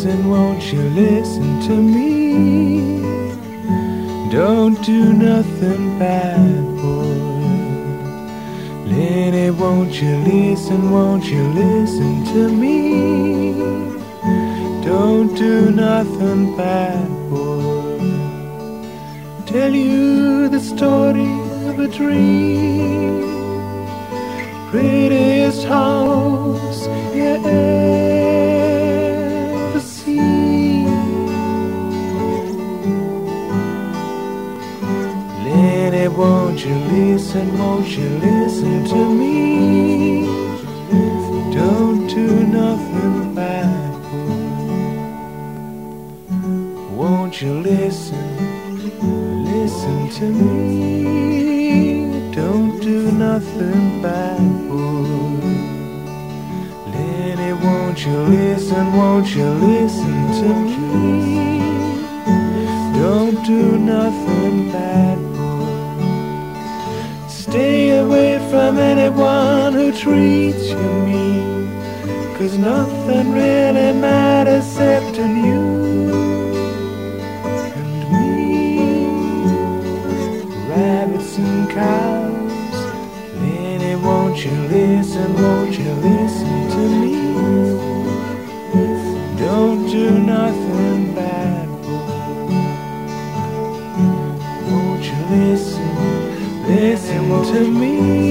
listen, won't you listen to me? Don't do nothing bad, boy. Lady, won't you listen to me? Don't do nothing bad, boy. Tell you the story of a dream, prettiest house you ever seen. Lady, won't you listen to me? Don't do nothing bad, boy. Won't you listen to me? Don't do nothing bad, boy. Lady, won't you listen to me? Don't do nothing bad, boy. Stay away from anyone who treats you mean, 'cause nothing really matters except in you and me. Rabbits and cows. Lady, won't you listen to me? Don't do nothing bad, boy. Won't you listen to me?